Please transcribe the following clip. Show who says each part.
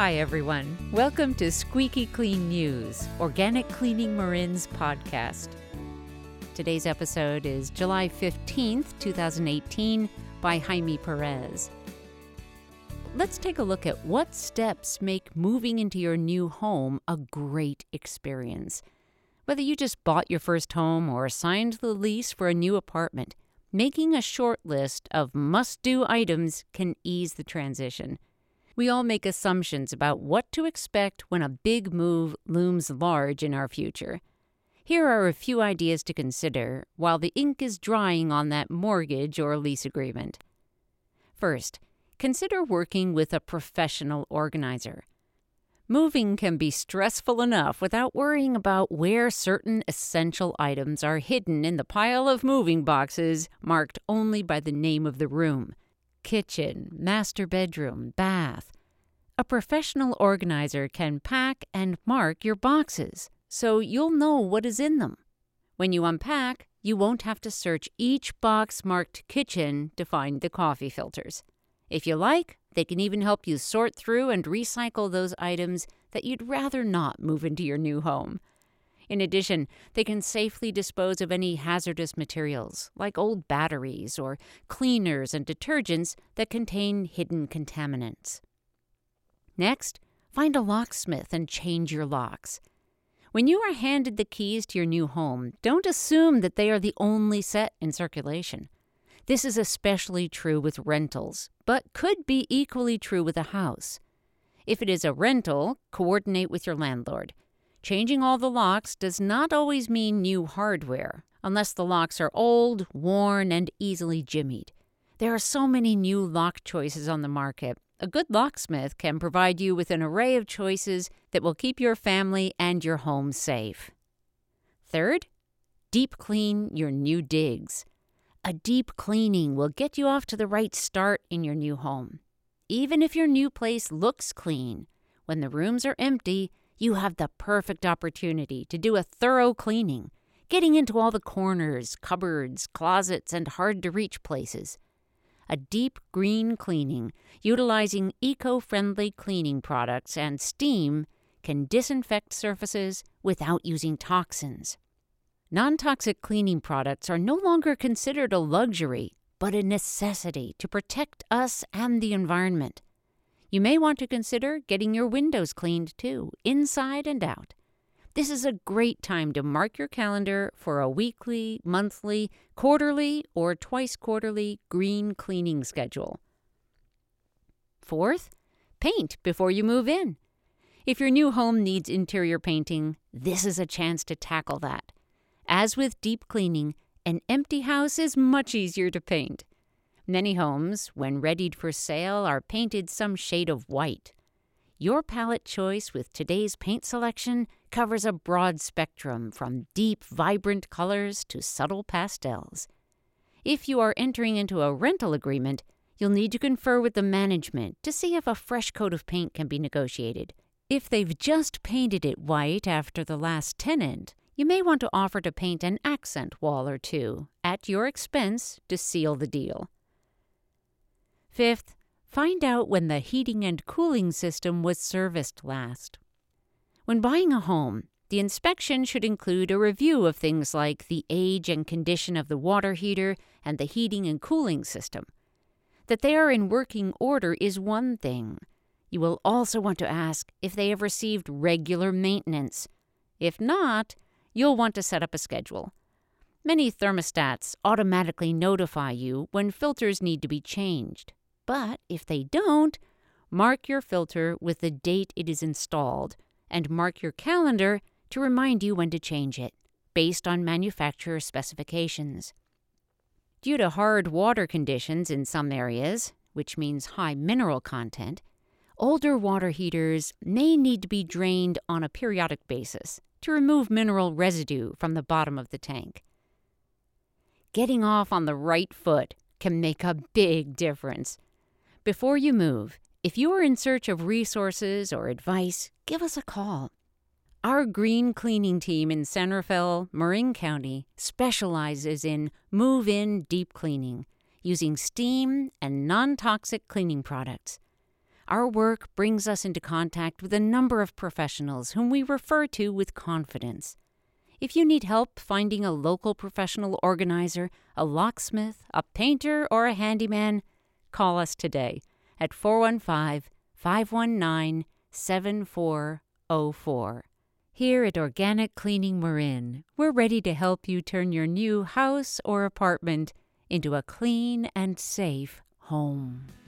Speaker 1: Hi, everyone. Welcome to Squeaky Clean News, Organic Cleaning Marin's podcast. Today's episode is July 15th, 2018, by Jaime Perez. Let's take a look at what steps make moving into your new home a great experience. Whether you just bought your first home or signed the lease for a new apartment, making a short list of must-do items can ease the transition. We all make assumptions about what to expect when a big move looms large in our future. Here are a few ideas to consider while the ink is drying on that mortgage or lease agreement. First, consider working with a professional organizer. Moving can be stressful enough without worrying about where certain essential items are hidden in the pile of moving boxes marked only by the name of the room. Kitchen, master bedroom, bath. A professional organizer can pack and mark your boxes, so you'll know what is in them. When you unpack, you won't have to search each box marked kitchen to find the coffee filters. If you like, they can even help you sort through and recycle those items that you'd rather not move into your new home. In addition, they can safely dispose of any hazardous materials, like old batteries or cleaners and detergents that contain hidden contaminants. Next, find a locksmith and change your locks. When you are handed the keys to your new home, don't assume that they are the only set in circulation. This is especially true with rentals, but could be equally true with a house. If it is a rental, coordinate with your landlord. Changing all the locks does not always mean new hardware, unless the locks are old, worn, and easily jimmied. There are so many new lock choices on the market. A good locksmith can provide you with an array of choices that will keep your family and your home safe. Third, deep clean your new digs. A deep cleaning will get you off to the right start in your new home. Even if your new place looks clean, when the rooms are empty, you have the perfect opportunity to do a thorough cleaning, getting into all the corners, cupboards, closets, and hard-to-reach places. A deep green cleaning, utilizing eco-friendly cleaning products and steam, can disinfect surfaces without using toxins. Non-toxic cleaning products are no longer considered a luxury, but a necessity to protect us and the environment. You may want to consider getting your windows cleaned too, inside and out. This is a great time to mark your calendar for a weekly, monthly, quarterly, or twice-quarterly green cleaning schedule. Fourth, paint before you move in. If your new home needs interior painting, this is a chance to tackle that. As with deep cleaning, an empty house is much easier to paint. Many homes, when readied for sale, are painted some shade of white. Your palette choice with today's paint selection covers a broad spectrum from deep, vibrant colors to subtle pastels. If you are entering into a rental agreement, you'll need to confer with the management to see if a fresh coat of paint can be negotiated. If they've just painted it white after the last tenant, you may want to offer to paint an accent wall or two at your expense to seal the deal. Fifth, find out when the heating and cooling system was serviced last. When buying a home, the inspection should include a review of things like the age and condition of the water heater and the heating and cooling system. That they are in working order is one thing. You will also want to ask if they have received regular maintenance. If not, you'll want to set up a schedule. Many thermostats automatically notify you when filters need to be changed. But if they don't, mark your filter with the date it is installed and mark your calendar to remind you when to change it, based on manufacturer specifications. Due to hard water conditions in some areas, which means high mineral content, older water heaters may need to be drained on a periodic basis to remove mineral residue from the bottom of the tank. Getting off on the right foot can make a big difference. Before you move, if you are in search of resources or advice, give us a call. Our green cleaning team in San Rafael, Marin County, specializes in move-in deep cleaning using steam and non-toxic cleaning products. Our work brings us into contact with a number of professionals whom we refer to with confidence. If you need help finding a local professional organizer, a locksmith, a painter, or a handyman, call us today at 415-519-7404. Here at Organic Cleaning Marin, we're ready to help you turn your new house or apartment into a clean and safe home.